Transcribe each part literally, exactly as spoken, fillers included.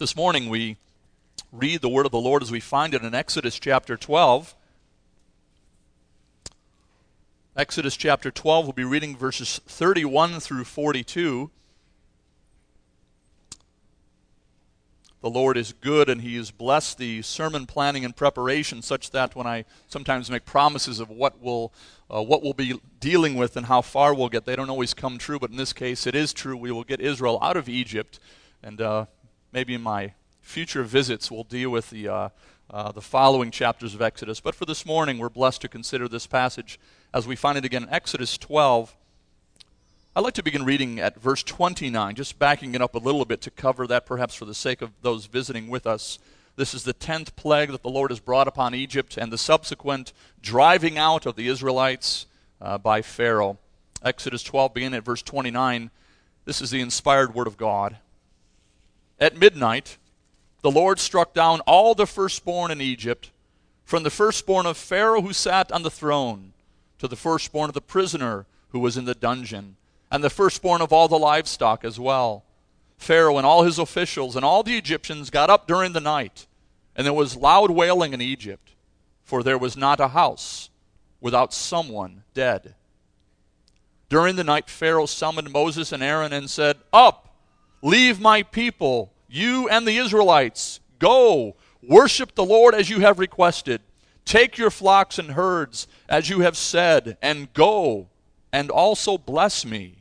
This morning we read the word of the Lord as we find it in Exodus chapter twelve. Exodus chapter twelve, we'll be reading verses thirty-one through forty-two. The Lord is good, and He has blessed the sermon planning and preparation such that when I sometimes make promises of what we'll, uh, what we'll be dealing with and how far we'll get, they don't always come true, but in this case it is true. We will get Israel out of Egypt, and uh, maybe in my future visits we'll deal with the, uh, uh, the following chapters of Exodus. But for this morning, we're blessed to consider this passage as we find it again in Exodus twelve. I'd like to begin reading at verse twenty-nine, just backing it up a little bit to cover that perhaps for the sake of those visiting with us. This is the tenth plague that the Lord has brought upon Egypt and the subsequent driving out of the Israelites uh, by Pharaoh. Exodus twelve, beginning at verse twenty-nine, this is the inspired word of God. At midnight, the Lord struck down all the firstborn in Egypt, from the firstborn of Pharaoh who sat on the throne, to the firstborn of the prisoner who was in the dungeon, and the firstborn of all the livestock as well. Pharaoh and all his officials and all the Egyptians got up during the night, and there was loud wailing in Egypt, for there was not a house without someone dead. During the night Pharaoh summoned Moses and Aaron and said, "Up, leave my people, you and the Israelites. Go, worship the Lord as you have requested. Take your flocks and herds as you have said, and go, and also bless me."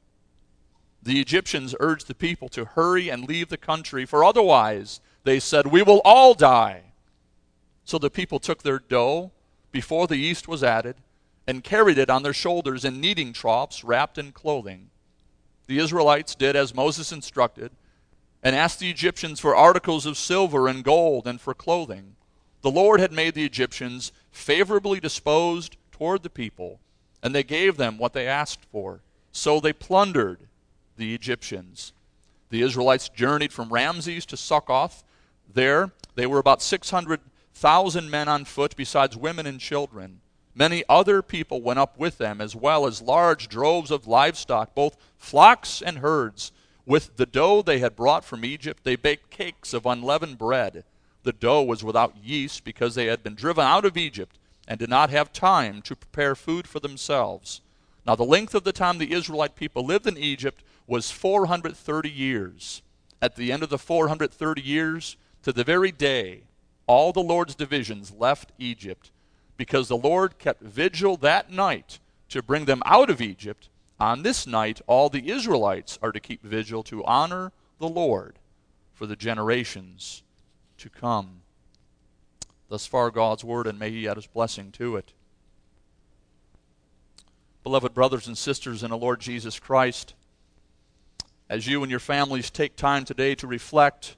The Egyptians urged the people to hurry and leave the country, for otherwise, they said, we will all die. So the people took their dough before the yeast was added, and carried it on their shoulders in kneading troughs wrapped in clothing. The Israelites did as Moses instructed, and asked the Egyptians for articles of silver and gold and for clothing. The Lord had made the Egyptians favorably disposed toward the people, and they gave them what they asked for. So they plundered the Egyptians. The Israelites journeyed from Ramses to Succoth. There they were about six hundred thousand men on foot, besides women and children. Many other people went up with them, as well as large droves of livestock, both flocks and herds. With the dough they had brought from Egypt, they baked cakes of unleavened bread. The dough was without yeast, because they had been driven out of Egypt and did not have time to prepare food for themselves. Now the length of the time the Israelite people lived in Egypt was four hundred thirty years. At the end of the four hundred thirty years, to the very day, all the Lord's divisions left Egypt, because the Lord kept vigil that night to bring them out of Egypt. On this night, all the Israelites are to keep vigil to honor the Lord for the generations to come. Thus far God's word, and may He add His blessing to it. Beloved brothers and sisters in the Lord Jesus Christ, as you and your families take time today to reflect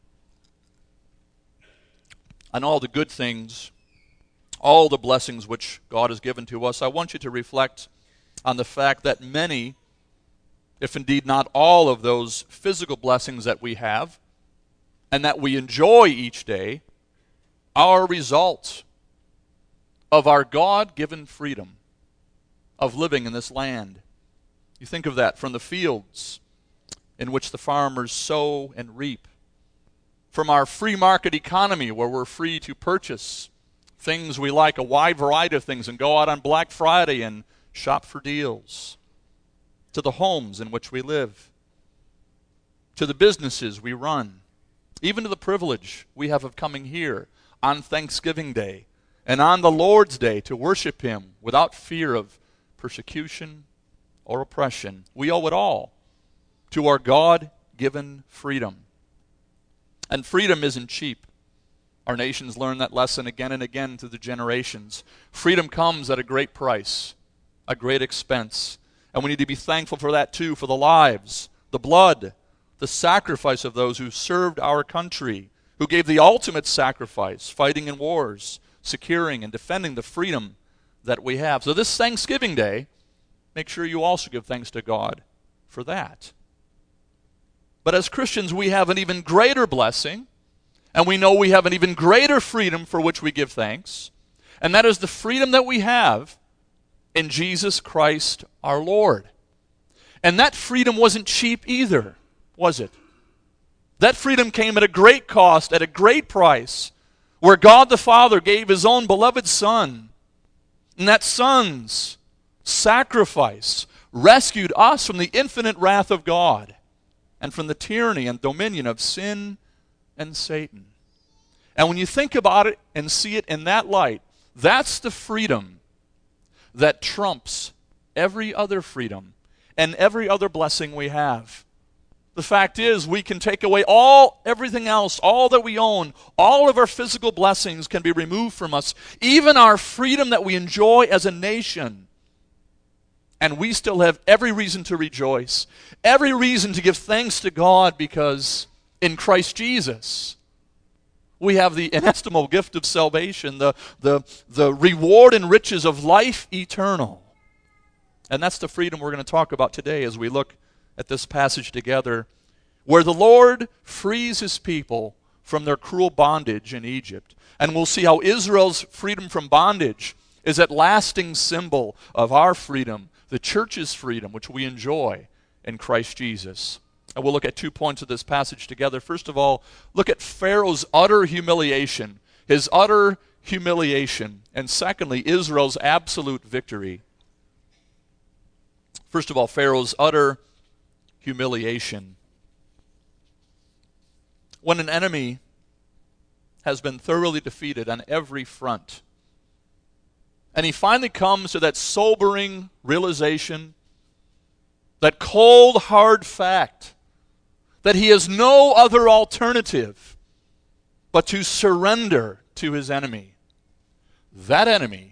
on all the good things, all the blessings which God has given to us, I want you to reflect on the fact that many, if indeed not all of those physical blessings that we have and that we enjoy each day, are a result of our God-given freedom of living in this land. You think of that from the fields in which the farmers sow and reap, from our free market economy where we're free to purchase things we like, a wide variety of things, and go out on Black Friday and shop for deals, to the homes in which we live, to the businesses we run, even to the privilege we have of coming here on Thanksgiving Day and on the Lord's Day to worship Him without fear of persecution or oppression. We owe it all to our God-given freedom. And freedom isn't cheap. Our nations learn that lesson again and again through the generations. Freedom comes at a great price, a great expense. And we need to be thankful for that too, for the lives, the blood, the sacrifice of those who served our country, who gave the ultimate sacrifice, fighting in wars, securing and defending the freedom that we have. So this Thanksgiving Day, make sure you also give thanks to God for that. But as Christians, we have an even greater blessing, and we know we have an even greater freedom for which we give thanks, and that is the freedom that we have in Jesus Christ our Lord. And that freedom wasn't cheap either, was it? That freedom came at a great cost, at a great price, where God the Father gave his own beloved Son. And that Son's sacrifice rescued us from the infinite wrath of God and from the tyranny and dominion of sin and Satan. And when you think about it and see it in that light, that's the freedom that trumps every other freedom and every other blessing we have. The fact is, we can take away all, everything else, all that we own, all of our physical blessings can be removed from us, even our freedom that we enjoy as a nation. And we still have every reason to rejoice, every reason to give thanks to God, because in Christ Jesus, we have the inestimable gift of salvation, the, the, the reward and riches of life eternal. And that's the freedom we're going to talk about today as we look at this passage together, where the Lord frees his people from their cruel bondage in Egypt. And we'll see how Israel's freedom from bondage is that lasting symbol of our freedom, the church's freedom, which we enjoy in Christ Jesus. And we'll look at two points of this passage together. First of all, look at Pharaoh's utter humiliation, his utter humiliation. And secondly, Israel's absolute victory. First of all, Pharaoh's utter humiliation. When an enemy has been thoroughly defeated on every front, and he finally comes to that sobering realization, that cold, hard fact, that he has no other alternative but to surrender to his enemy. That enemy,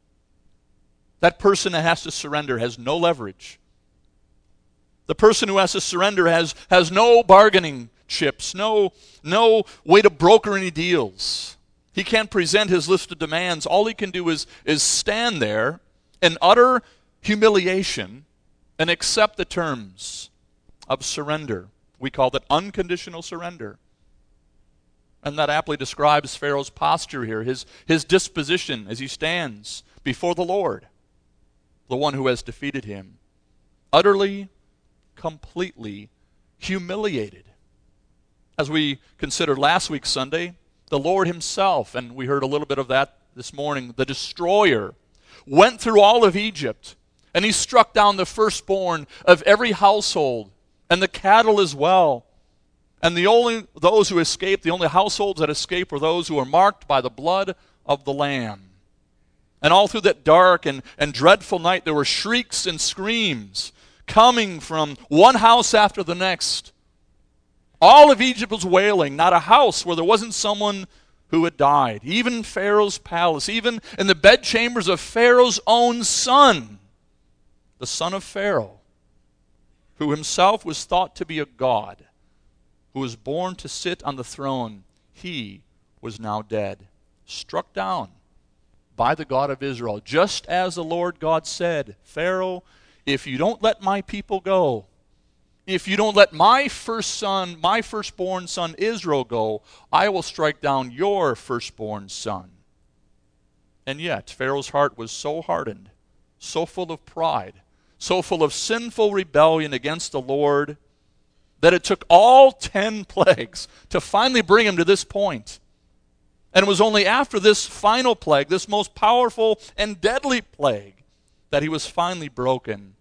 that person that has to surrender, has no leverage. The person who has to surrender has, has no bargaining chips, no, no way to broker any deals. He can't present his list of demands. All he can do is, is stand there in utter humiliation and accept the terms of surrender. We call that unconditional surrender. And that aptly describes Pharaoh's posture here, his, his disposition as he stands before the Lord, the one who has defeated him. Utterly, completely humiliated. As we considered last week Sunday, the Lord himself, and we heard a little bit of that this morning, the destroyer, went through all of Egypt, and he struck down the firstborn of every household, and the cattle as well. And the only those who escaped, the only households that escaped were those who were marked by the blood of the Lamb. And all through that dark and, and dreadful night, there were shrieks and screams coming from one house after the next. All of Egypt was wailing, not a house where there wasn't someone who had died. Even in Pharaoh's palace, even in the bedchambers of Pharaoh's own son, the son of Pharaoh, who himself was thought to be a god, who was born to sit on the throne, he was now dead, struck down by the God of Israel, just as the Lord God said, Pharaoh, if you don't let my people go, if you don't let my first son, my firstborn son Israel go, I will strike down your firstborn son. And yet, Pharaoh's heart was so hardened, so full of pride, so full of sinful rebellion against the Lord, that it took all ten plagues to finally bring him to this point. And it was only after this final plague, this most powerful and deadly plague, that he was finally broken.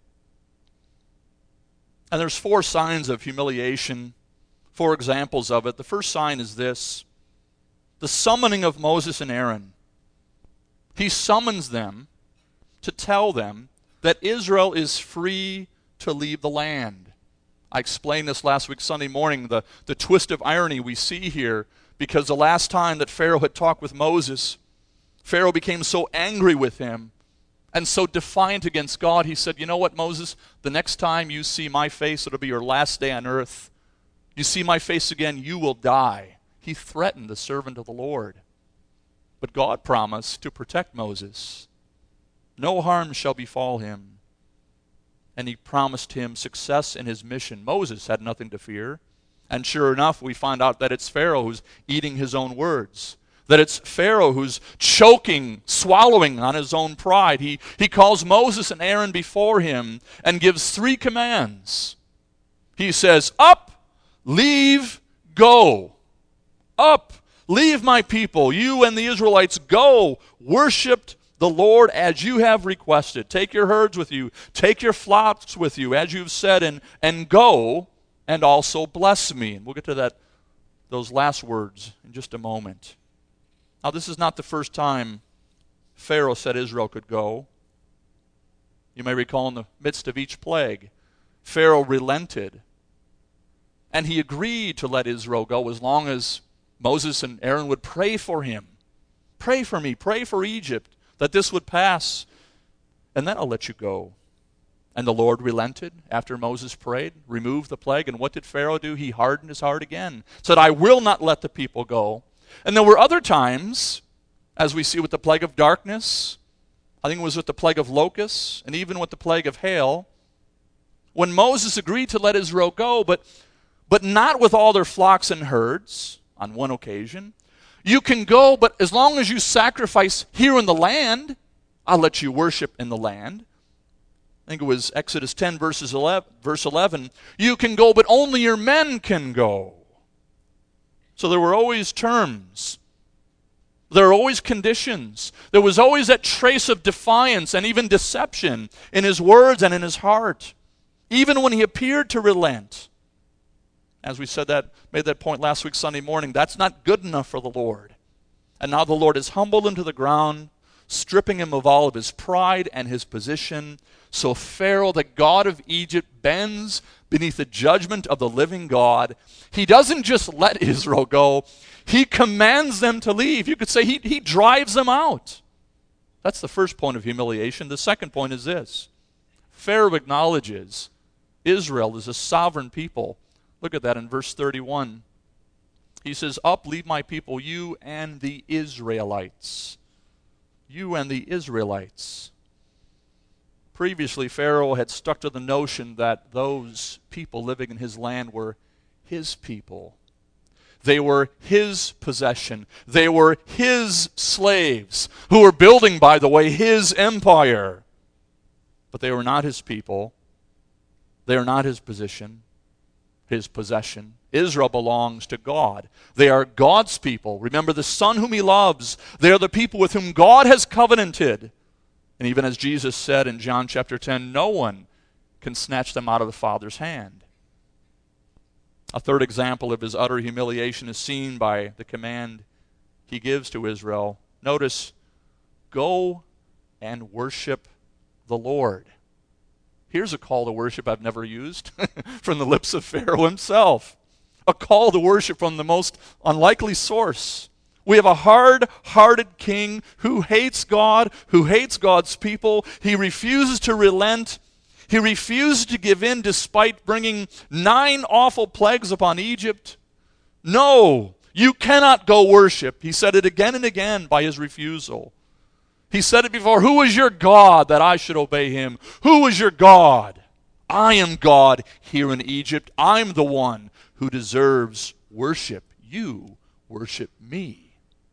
And there's four signs of humiliation, four examples of it. The first sign is this: the summoning of Moses and Aaron. He summons them to tell them that Israel is free to leave the land. I explained this last week Sunday morning, the, the twist of irony we see here, because the last time that Pharaoh had talked with Moses, Pharaoh became so angry with him and so defiant against God, he said, you know what, Moses, the next time you see my face, it'll be your last day on earth. You see my face again, you will die. He threatened the servant of the Lord. But God promised to protect Moses. No harm shall befall him. And he promised him success in his mission. Moses had nothing to fear. And sure enough, we find out that it's Pharaoh who's eating his own words. That it's Pharaoh who's choking, swallowing on his own pride. He, he calls Moses and Aaron before him and gives three commands. He says, up, leave, Go, up, leave my people. You and the Israelites, go, worship the Lord as you have requested. Take your herds with you. Take your flocks with you, as you've said, and, and go, and also bless me. And we'll get to that, those last words in just a moment. Now, this is not the first time Pharaoh said Israel could go. You may recall in the midst of each plague, Pharaoh relented, and he agreed to let Israel go as long as Moses and Aaron would pray for him. Pray for me, pray for Egypt, that this would pass, and then I'll let you go. And the Lord relented after Moses prayed, removed the plague, and what did Pharaoh do? He hardened his heart again, said, I will not let the people go. And there were other times, as we see with the plague of darkness, I think it was with the plague of locusts, and even with the plague of hail, when Moses agreed to let Israel go, but, but not with all their flocks and herds on one occasion. You can go, but as long as you sacrifice here in the land, I'll let you worship in the land. I think it was Exodus ten, verses eleven, verse eleven. You can go, but only your men can go. So there were always terms. There were always conditions. There was always that trace of defiance and even deception in his words and in his heart, even when he appeared to relent. As we said that, made that point last week Sunday morning, that's not good enough for the Lord. And now the Lord has humbled him to the ground, stripping him of all of his pride and his position. So Pharaoh, the god of Egypt, bends beneath the judgment of the living God. He doesn't just let Israel go, he commands them to leave. You could say he, he drives them out. That's the first point of humiliation. The second point is this. Pharaoh acknowledges Israel is a sovereign people. Look at that in verse thirty-one. He says, up, leave my people, you and the Israelites. You and the Israelites. Previously, Pharaoh had stuck to the notion that those people living in his land were his people. They were his possession. They were his slaves, who were building, by the way, his empire. But they were not his people. They are not his position, his possession. Israel belongs to God. They are God's people. Remember, the Son whom he loves. They are the people with whom God has covenanted. And even as Jesus said in John chapter ten, no one can snatch them out of the Father's hand. A third example of his utter humiliation is seen by the command he gives to Israel. Notice, go and worship the Lord. Here's a call to worship I've never used from the lips of Pharaoh himself. A call to worship from the most unlikely source. We have a hard-hearted king who hates God, who hates God's people. He refuses to relent. He refuses to give in despite bringing nine awful plagues upon Egypt. No, you cannot go worship. He said it again and again by his refusal. He said it before, who is your God that I should obey him? Who is your God? I am God here in Egypt. I'm the one who deserves worship. You worship me.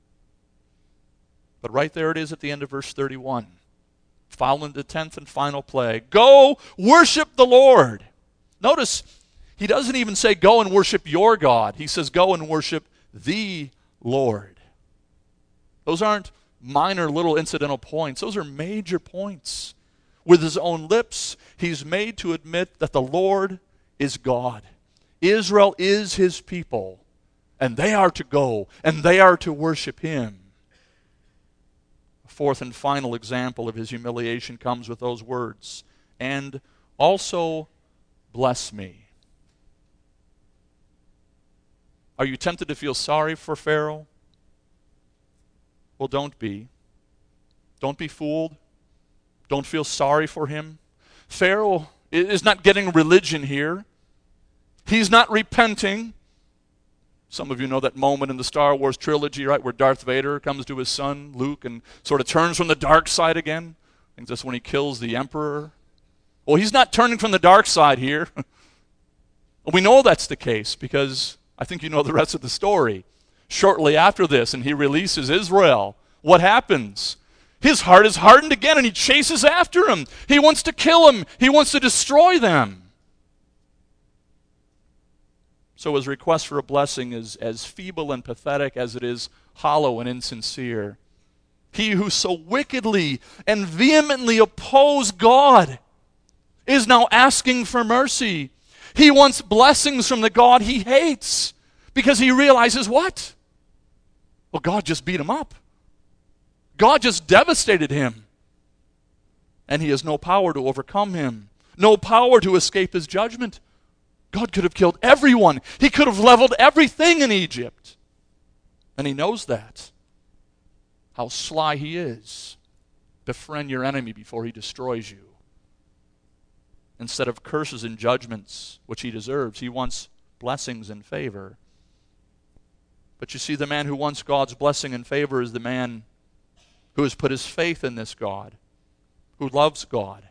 But right there it is at the end of verse thirty-one. Following the tenth and final plague. Go worship the Lord. Notice, he doesn't even say go and worship your God. He says go and worship the Lord. Those aren't minor little incidental points. Those are major points. With his own lips, he's made to admit that the Lord is God. Israel is his people. And they are to go. And they are to worship him. Fourth and final example of his humiliation comes with those words. And also bless me. Are you tempted to feel sorry for Pharaoh? Well, don't be. Don't be fooled. Don't feel sorry for him. Pharaoh is not getting religion here. He's not repenting. Some of you know that moment in the Star Wars trilogy, right, where Darth Vader comes to his son, Luke, and sort of turns from the dark side again. I think that's when he kills the Emperor. Well, he's not turning from the dark side here. We know that's the case because I think you know the rest of the story. Shortly after this, and he releases Israel, what happens? His heart is hardened again, and he chases after him. He wants to kill him. He wants to destroy them. So his request for a blessing is as feeble and pathetic as it is hollow and insincere. He who so wickedly and vehemently opposed God is now asking for mercy. He wants blessings from the God he hates because he realizes what? Well, God just beat him up. God just devastated him. And he has no power to overcome him, no power to escape his judgment. God could have killed everyone. He could have leveled everything in Egypt. And he knows that. How sly he is. Befriend your enemy before he destroys you. Instead of curses and judgments, which he deserves, he wants blessings and favor. But you see, the man who wants God's blessing and favor is the man who has put his faith in this God, who loves God,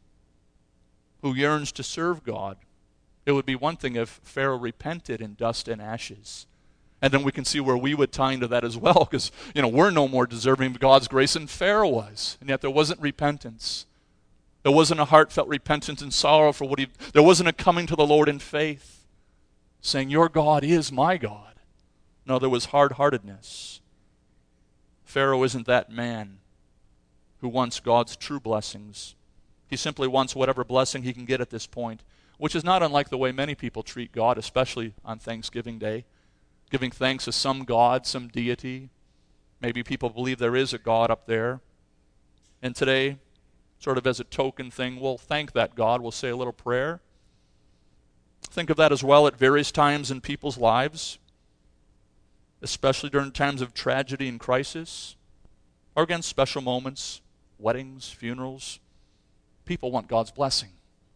who yearns to serve God. It would be one thing if Pharaoh repented in dust and ashes. And then we can see where we would tie into that as well, because, you know, we're no more deserving of God's grace than Pharaoh was. And yet there wasn't repentance. There wasn't a heartfelt repentance and sorrow for what he... There wasn't a coming to the Lord in faith, saying, your God is my God. No, there was hard-heartedness. Pharaoh isn't that man who wants God's true blessings. He simply wants whatever blessing he can get at this point, which is not unlike the way many people treat God, especially on Thanksgiving Day, giving thanks to some God, some deity. Maybe people believe there is a God up there. And today, sort of as a token thing, we'll thank that God. We'll say a little prayer. Think of that as well at various times in people's lives, especially during times of tragedy and crisis, or again, special moments, weddings, funerals. People want God's blessing.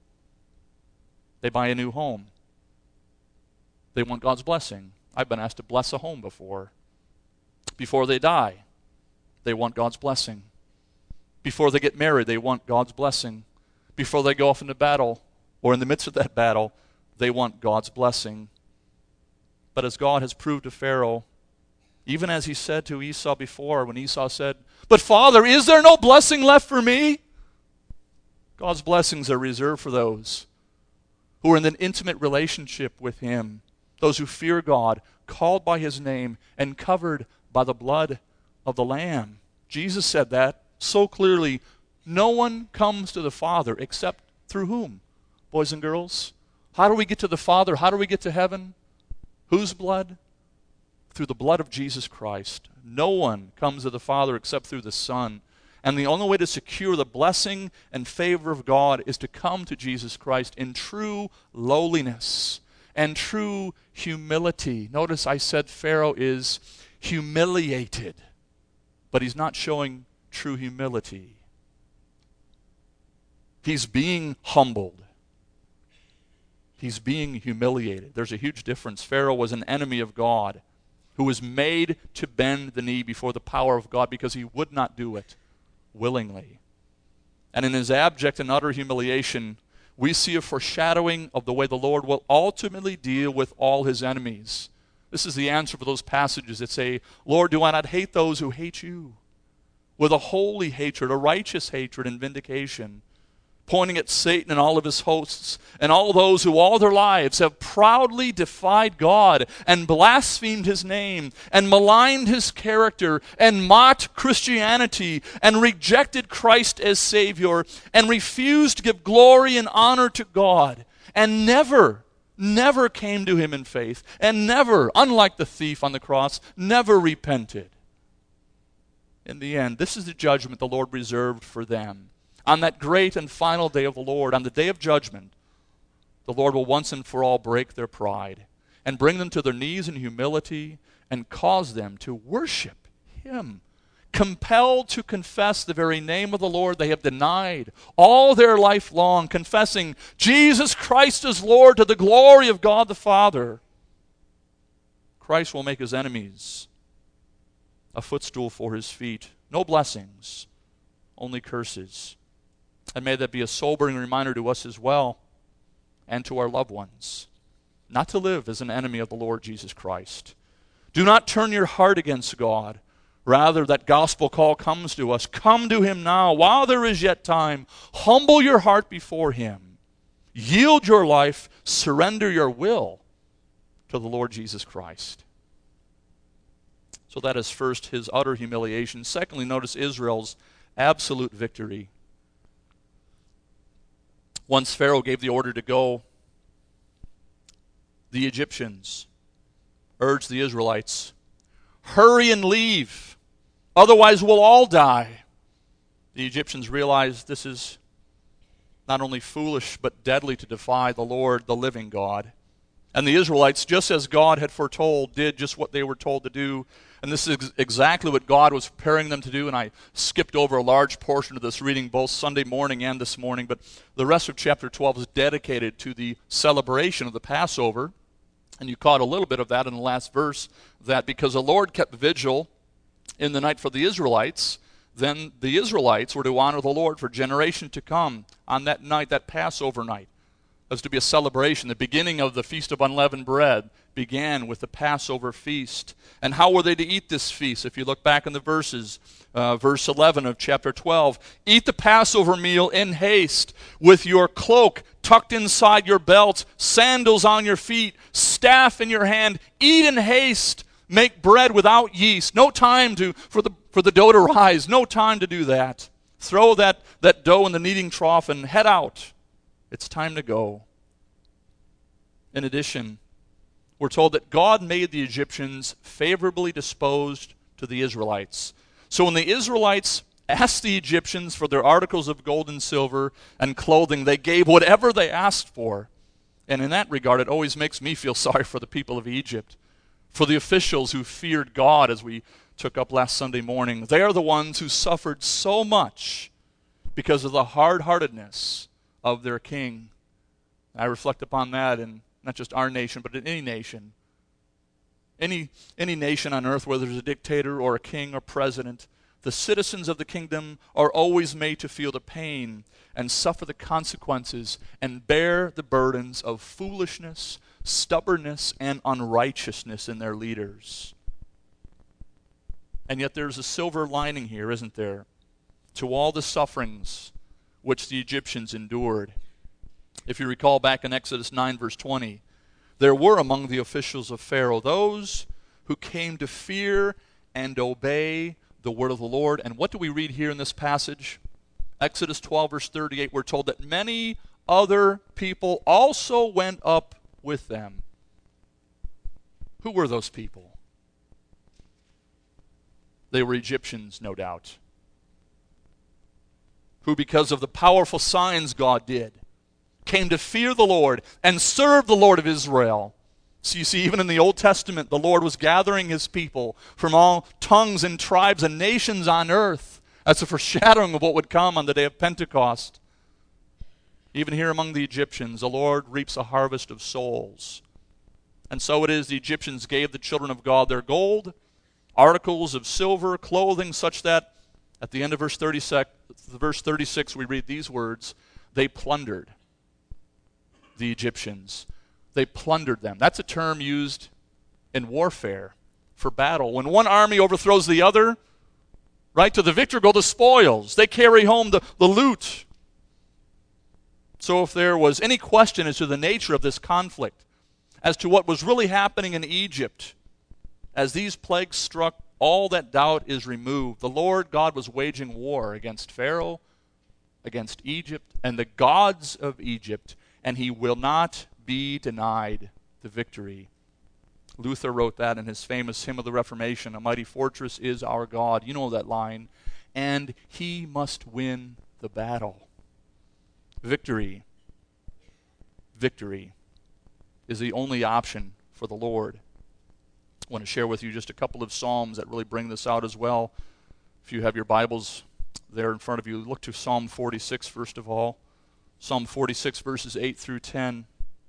They buy a new home. They want God's blessing. I've been asked to bless a home before. Before they die, they want God's blessing. Before they get married, they want God's blessing. Before they go off into battle, or in the midst of that battle, they want God's blessing. But as God has proved to Pharaoh, even as he said to Esau before, when Esau said, but Father, is there no blessing left for me? God's blessings are reserved for those who are in an intimate relationship with him, those who fear God, called by his name, and covered by the blood of the Lamb. Jesus said that so clearly. No one comes to the Father except through whom? Boys and girls, how do we get to the Father? How do we get to heaven? Whose blood? Through the blood of Jesus Christ. No one comes to the Father except through the Son. And the only way to secure the blessing and favor of God is to come to Jesus Christ in true lowliness and true humility. Notice I said Pharaoh is humiliated, but he's not showing true humility. He's being humbled. He's being humiliated. There's a huge difference. Pharaoh was an enemy of God who was made to bend the knee before the power of God because he would not do it willingly. And in his abject and utter humiliation, we see a foreshadowing of the way the Lord will ultimately deal with all his enemies. This is the answer for those passages that say, Lord, do I not hate those who hate you? With a holy hatred, a righteous hatred and vindication, pointing at Satan and all of his hosts, and all those who all their lives have proudly defied God and blasphemed his name and maligned his character and mocked Christianity and rejected Christ as Savior and refused to give glory and honor to God and never, never came to him in faith and never, unlike the thief on the cross, never repented. In the end, this is the judgment the Lord reserved for them. On that great and final day of the Lord, on the day of judgment, the Lord will once and for all break their pride and bring them to their knees in humility and cause them to worship him, compelled to confess the very name of the Lord they have denied all their life long, confessing Jesus Christ is Lord to the glory of God the Father. Christ will make his enemies a footstool for his feet. No blessings, only curses. And may that be a sobering reminder to us as well, and to our loved ones, not to live as an enemy of the Lord Jesus Christ. Do not turn your heart against God. Rather, that gospel call comes to us. Come to him now, while there is yet time. Humble your heart before him. Yield your life. Surrender your will. to the Lord Jesus Christ. So that is first his utter humiliation. Secondly, notice Israel's absolute victory. Once Pharaoh gave the order to go, the Egyptians urged the Israelites, hurry and leave, otherwise we'll all die. The Egyptians realized this is not only foolish but deadly to defy the Lord, the living God. And the Israelites, just as God had foretold, did just what they were told to do. And this is ex- exactly what God was preparing them to do. And I skipped over a large portion of this reading both Sunday morning and this morning. But the rest of chapter twelve is dedicated to the celebration of the Passover. And you caught a little bit of that in the last verse, that because the Lord kept vigil in the night for the Israelites, then the Israelites were to honor the Lord for generations to come on that night, that Passover night. It was to be a celebration. The beginning of the Feast of Unleavened Bread began with the Passover feast. And how were they to eat this feast? If you look back in the verses, uh, verse eleven of chapter twelve, eat the Passover meal in haste, with your cloak tucked inside your belt, sandals on your feet, staff in your hand. Eat in haste. Make bread without yeast. No time to for the for the dough to rise. No time to do that. Throw that, that dough in the kneading trough and head out. It's time to go. In addition, we're told that God made the Egyptians favorably disposed to the Israelites. So when the Israelites asked the Egyptians for their articles of gold and silver and clothing, they gave whatever they asked for. And in that regard, it always makes me feel sorry for the people of Egypt, for the officials who feared God, as we took up last Sunday morning. They are the ones who suffered so much because of the hard-heartedness of their king. I reflect upon that in not just our nation, but in any nation. Any, any nation on earth, whether there's a dictator or a king or president, the citizens of the kingdom are always made to feel the pain and suffer the consequences and bear the burdens of foolishness, stubbornness, and unrighteousness in their leaders. And yet there's a silver lining here, isn't there, to all the sufferings which the Egyptians endured. If you recall back in Exodus nine, verse twenty, there were among the officials of Pharaoh those who came to fear and obey the word of the Lord. And what do we read here in this passage? Exodus twelve, verse thirty-eight, we're told that many other people also went up with them. Who were those people? They were Egyptians, no doubt, who, because of the powerful signs God did, came to fear the Lord and serve the Lord of Israel. So you see, even in the Old Testament, the Lord was gathering his people from all tongues and tribes and nations on earth. That's a foreshadowing of what would come on the day of Pentecost. Even here among the Egyptians, the Lord reaps a harvest of souls. And so it is, the Egyptians gave the children of God their gold, articles of silver, clothing, such that at the end of verse thirty-six, verse thirty-six we read these words, they plundered the Egyptians. They plundered them. That's a term used in warfare for battle. When one army overthrows the other, right, to the victor go the spoils. They carry home the, the loot. So if there was any question as to the nature of this conflict, as to what was really happening in Egypt, as these plagues struck, all that doubt is removed. The Lord God was waging war against Pharaoh, against Egypt, and the gods of Egypt, and he will not be denied the victory. Luther wrote that in his famous hymn of the Reformation, "A mighty fortress is our God." You know that line. And he must win the battle. Victory, victory is the only option for the Lord. I want to share with you just a couple of Psalms that really bring this out as well. If you have your Bibles there in front of you, look to Psalm forty-six first of all. Psalm forty-six, verses eight through ten.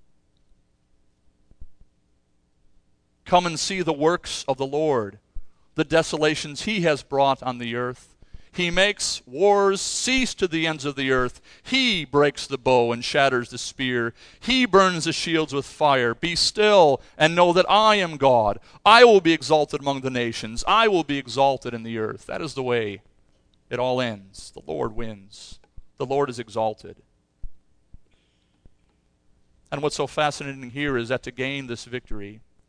Come and see the works of the Lord, the desolations he has brought on the earth. He makes wars cease to the ends of the earth. He breaks the bow and shatters the spear. He burns the shields with fire. Be still and know that I am God. I will be exalted among the nations. I will be exalted in the earth. That is the way it all ends. The Lord wins. The Lord is exalted. And what's so fascinating here is that to gain this victory,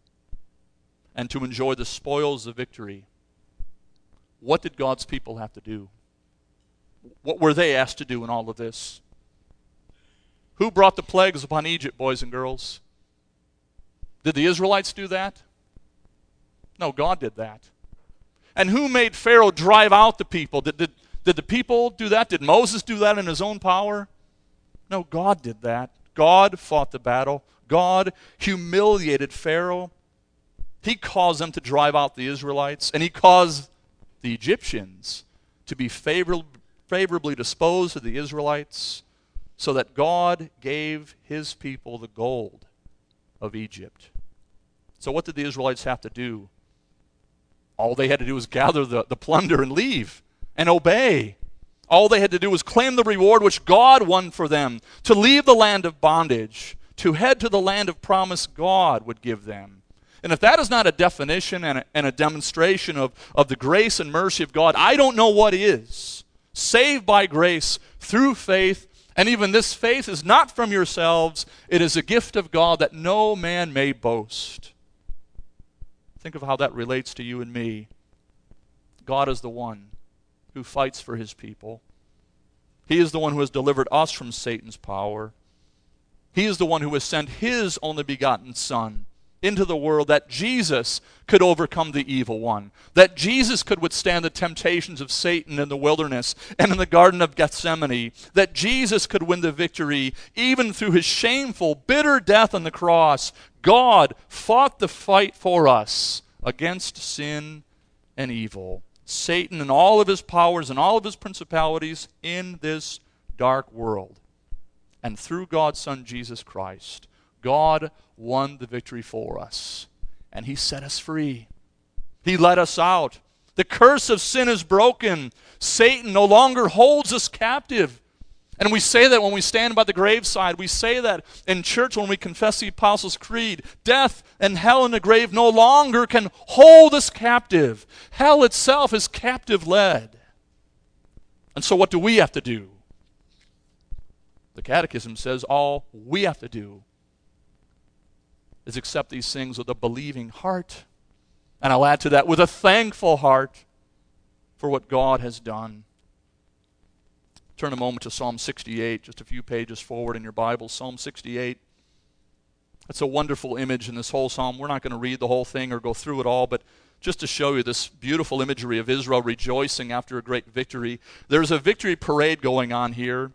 and to enjoy the spoils of victory. What did God's people have to do? What were they asked to do in all of this? Who brought the plagues upon Egypt, boys and girls? Did the Israelites do that? No, God did that. And who made Pharaoh drive out the people? Did, did, did the people do that? Did Moses do that in his own power? No, God did that. God fought the battle. God humiliated Pharaoh. He caused them to drive out the Israelites, and he caused the Egyptians to be favorably, favorably disposed to the Israelites, so that God gave his people the gold of Egypt. So what did the Israelites have to do? All they had to do was gather the, the plunder and leave and obey. All they had to do was claim the reward which God won for them, to leave the land of bondage, to head to the land of promise God would give them. And if that is not a definition and a, and a demonstration of, of the grace and mercy of God, I don't know what is. Saved by grace through faith, and even this faith is not from yourselves. It is a gift of God that no man may boast. Think of how that relates to you and me. God is the one who fights for his people. He is the one who has delivered us from Satan's power. He is the one who has sent his only begotten Son into the world, that Jesus could overcome the evil one, that Jesus could withstand the temptations of Satan in the wilderness and in the Garden of Gethsemane, that Jesus could win the victory even through his shameful, bitter death on the cross. God fought the fight for us against sin and evil. Satan and all of his powers and all of his principalities in this dark world. And through God's Son, Jesus Christ, God won the victory for us, and he set us free. He let us out. The curse of sin is broken. Satan no longer holds us captive. And we say that when we stand by the graveside. We say that in church when we confess the Apostles' Creed. Death and hell and the grave no longer can hold us captive. Hell itself is captive-led. And so what do we have to do? The Catechism says all we have to do is accept these things with a believing heart. And I'll add to that, with a thankful heart for what God has done. Turn a moment to Psalm sixty-eight, just a few pages forward in your Bible. Psalm sixty-eight. It's a wonderful image in this whole psalm. We're not going to read the whole thing or go through it all, but just to show you this beautiful imagery of Israel rejoicing after a great victory. There's a victory parade going on here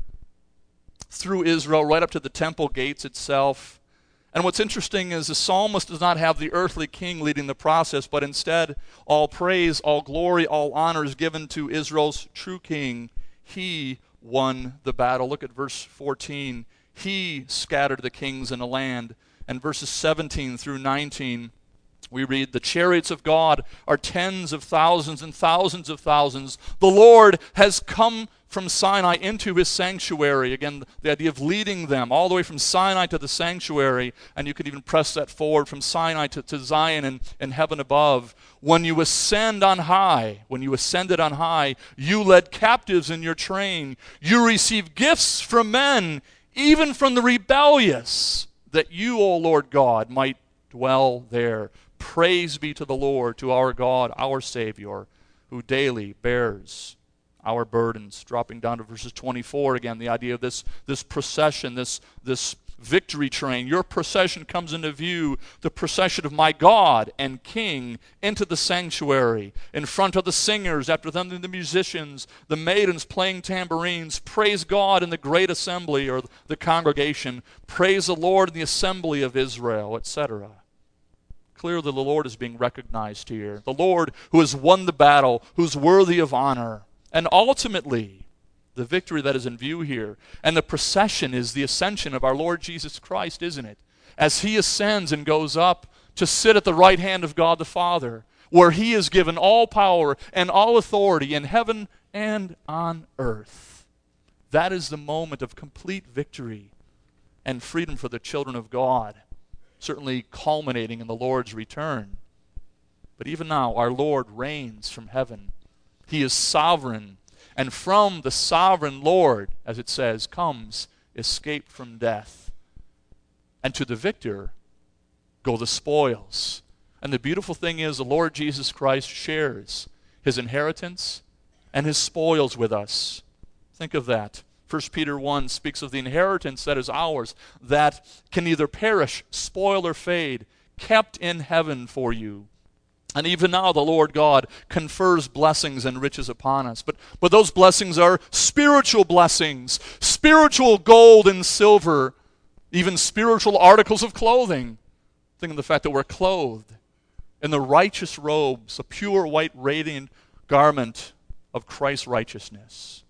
through Israel, right up to the temple gates itself. And what's interesting is the psalmist does not have the earthly king leading the process, but instead all praise, all glory, all honor is given to Israel's true king. He won the battle. Look at verse fourteen. He scattered the kings in the land. And verses seventeen through nineteen, we read, the chariots of God are tens of thousands and thousands of thousands. The Lord has come from Sinai into his sanctuary. Again, the idea of leading them all the way from Sinai to the sanctuary. And you could even press that forward from Sinai to, to Zion and, and heaven above. When you ascend on high, when you ascended on high, you led captives in your train. You received gifts from men, even from the rebellious, that you, O Lord God, might dwell there. Praise be to the Lord, to our God, our Savior, who daily bears our burdens. Dropping down to verses twenty-four again, the idea of this, this procession, this, this victory train. Your procession comes into view, the procession of my God and King into the sanctuary. In front of the singers, after them the musicians, the maidens playing tambourines. Praise God in the great assembly, or the congregation. Praise the Lord in the assembly of Israel, et cetera. Clearly the Lord is being recognized here. The Lord who has won the battle, who's worthy of honor. And ultimately, the victory that is in view here, and the procession is the ascension of our Lord Jesus Christ, isn't it? As he ascends and goes up to sit at the right hand of God the Father, where he is given all power and all authority in heaven and on earth. That is the moment of complete victory and freedom for the children of God, certainly culminating in the Lord's return. But even now, our Lord reigns from heaven. He is sovereign, and from the sovereign Lord, as it says, comes escape from death. And to the victor go the spoils. And the beautiful thing is the Lord Jesus Christ shares his inheritance and his spoils with us. Think of that. First Peter one speaks of the inheritance that is ours, that can neither perish, spoil, or fade, kept in heaven for you. And even now the Lord God confers blessings and riches upon us. But, but those blessings are spiritual blessings, spiritual gold and silver, even spiritual articles of clothing. Think of the fact that we're clothed in the righteous robes, a pure white radiant garment of Christ's righteousness.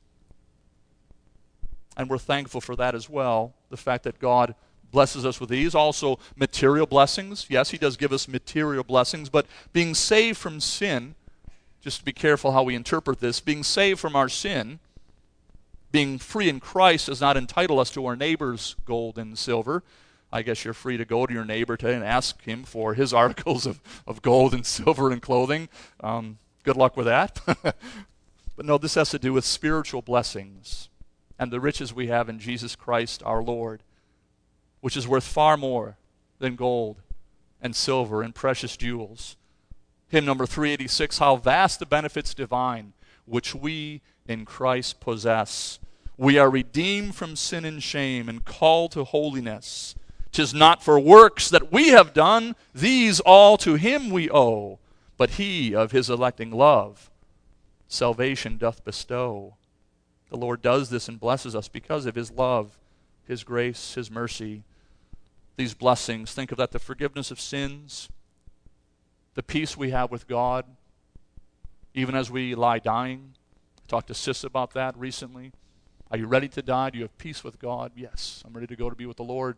And we're thankful for that as well, the fact that God blesses us with these. Also, material blessings. Yes, he does give us material blessings, but being saved from sin, just to be careful how we interpret this, being saved from our sin, being free in Christ does not entitle us to our neighbor's gold and silver. I guess you're free to go to your neighbor today and ask him for his articles of, of gold and silver and clothing. Um, good luck with that. But no, this has to do with spiritual blessings and the riches we have in Jesus Christ our Lord, which is worth far more than gold and silver and precious jewels. Hymn number three eighty-six, how vast the benefits divine, which we in Christ possess. We are redeemed from sin and shame and called to holiness. 'Tis not for works that we have done, these all to him we owe, but he of his electing love salvation doth bestow. The Lord does this and blesses us because of his love, his grace, his mercy. These blessings, think of that, the forgiveness of sins, the peace we have with God, even as we lie dying. I talked to Sis about that recently. Are you ready to die? Do you have peace with God? Yes, I'm ready to go to be with the Lord.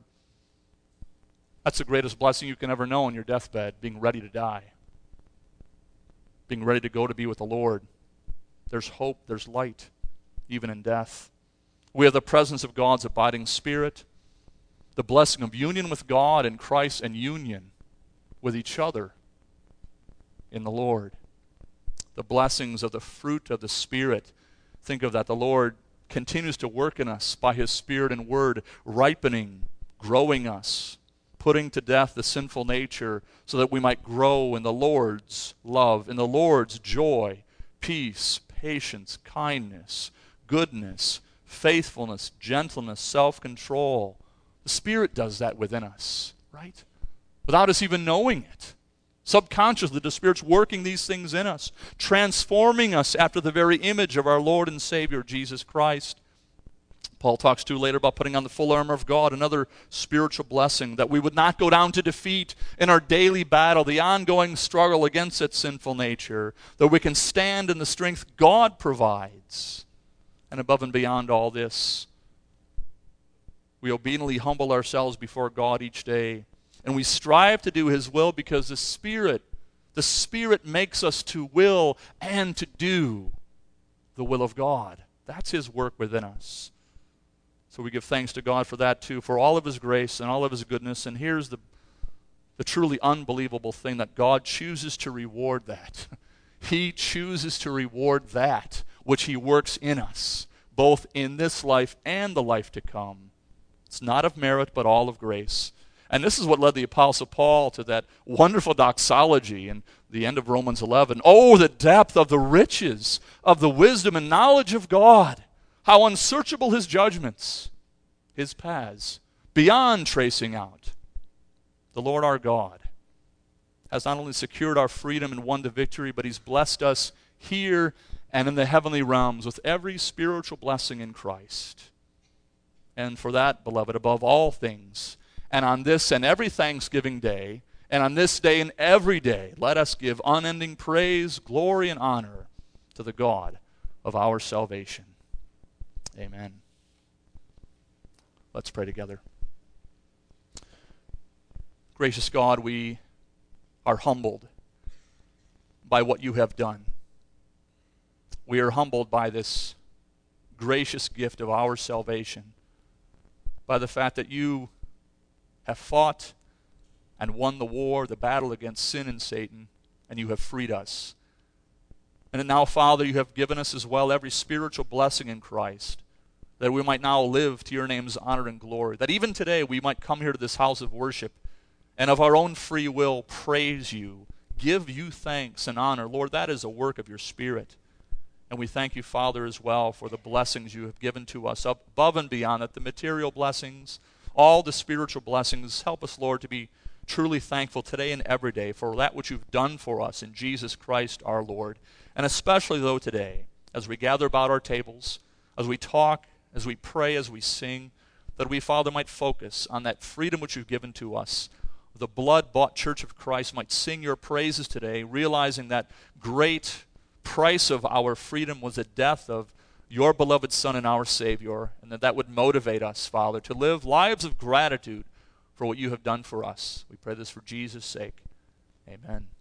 That's the greatest blessing you can ever know on your deathbed, being ready to die. Being ready to go to be with the Lord. There's hope, there's light, even in death. We have the presence of God's abiding Spirit, the blessing of union with God and Christ, and union with each other in the Lord. The blessings of the fruit of the Spirit. Think of that. The Lord continues to work in us by his Spirit and Word, ripening, growing us, putting to death the sinful nature so that we might grow in the Lord's love, in the Lord's joy, peace, patience, kindness, goodness, faithfulness, gentleness, self-control. The Spirit does that within us, right? Without us even knowing it. Subconsciously, the Spirit's working these things in us, transforming us after the very image of our Lord and Savior, Jesus Christ. Paul talks too later about putting on the full armor of God, another spiritual blessing, that we would not go down to defeat in our daily battle, the ongoing struggle against that sinful nature, that we can stand in the strength God provides. And above and beyond all this, we obediently humble ourselves before God each day, and we strive to do his will because the Spirit, the Spirit makes us to will and to do the will of God. That's his work within us. So we give thanks to God for that too, for all of his grace and all of his goodness. And here's the, the truly unbelievable thing, that God chooses to reward that. He chooses to reward that which he works in us, both in this life and the life to come. It's not of merit, but all of grace. And this is what led the Apostle Paul to that wonderful doxology in the end of Romans eleven. Oh, the depth of the riches of the wisdom and knowledge of God. How unsearchable his judgments, his paths, beyond tracing out. The Lord our God has not only secured our freedom and won the victory, but he's blessed us here and in the heavenly realms with every spiritual blessing in Christ. And for that, beloved, above all things, and on this and every Thanksgiving day, and on this day and every day, let us give unending praise, glory, and honor to the God of our salvation. Amen. Let's pray together. Gracious God, we are humbled by what you have done. We are humbled by this gracious gift of our salvation, by the fact that you have fought and won the war, the battle against sin and Satan, and you have freed us. And now, Father, you have given us as well every spiritual blessing in Christ, that we might now live to your name's honor and glory, that even today we might come here to this house of worship and of our own free will praise you, give you thanks and honor. Lord, that is a work of your Spirit. And we thank you, Father, as well for the blessings you have given to us above and beyond that, the material blessings, all the spiritual blessings. Help us, Lord, to be truly thankful today and every day for that which you've done for us in Jesus Christ our Lord. And especially, though, today, as we gather about our tables, as we talk, as we pray, as we sing, that we, Father, might focus on that freedom which you've given to us. The blood-bought church of Christ might sing your praises today, realizing that great price of our freedom was the death of your beloved Son and our Savior, and that that would motivate us, Father, to live lives of gratitude for what you have done for us. We pray this for Jesus' sake. Amen.